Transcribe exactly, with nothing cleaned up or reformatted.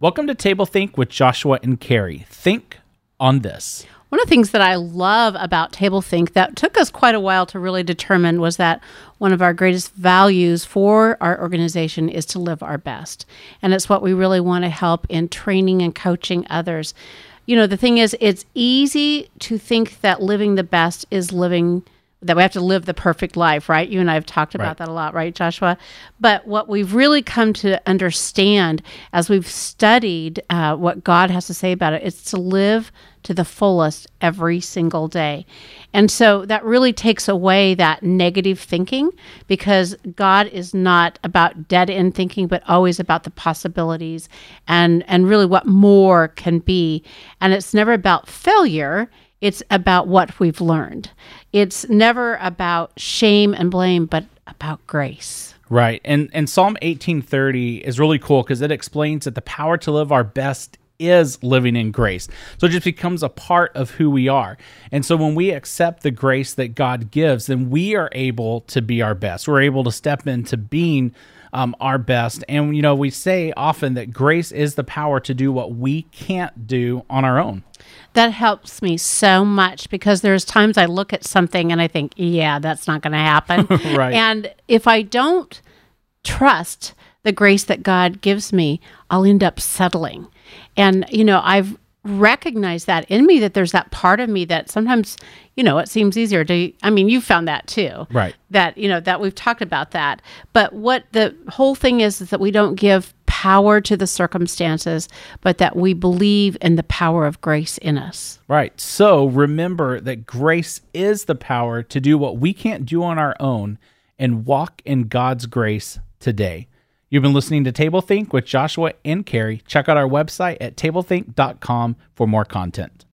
Welcome to Table Think with Joshua and Carrie. Think on this. One of the things that I love about Table Think that took us quite a while to really determine was that one of our greatest values for our organization is to live our best. And it's what we really want to help in training and coaching others. You know, the thing is, it's easy to think that living the best is living that we have to live the perfect life, right? You and I have talked about Right. that a lot, right, Joshua? But what we've really come to understand as we've studied uh, what God has to say about it, is to live to the fullest every single day. And so that really takes away that negative thinking, because God is not about dead-end thinking, but always about the possibilities and, and really what more can be. And it's never about failure. It's about what we've learned. It's never about shame and blame, but about grace. Right. And and Psalm eighteen thirty is really cool because it explains that the power to live our best is living in grace. So it just becomes a part of who we are. And so when we accept the grace that God gives, then we are able to be our best. We're able to step into being um, our best. And, you know, we say often that grace is the power to do what we can't do on our own. That helps me so much, because there's times I look at something and I think, yeah, that's not going to happen. Right. And if I don't trust the grace that God gives me, I'll end up settling. And, you know, I've recognized that in me, that there's that part of me that sometimes, you know, it seems easier to, I mean, you found that too. Right. That, you know, that we've talked about that. But what the whole thing is, is that we don't give power to the circumstances, but that we believe in the power of grace in us. Right. So remember that grace is the power to do what we can't do on our own and walk in God's grace today. You've been listening to Table Think with Joshua and Carrie. Check out our website at table think dot com for more content.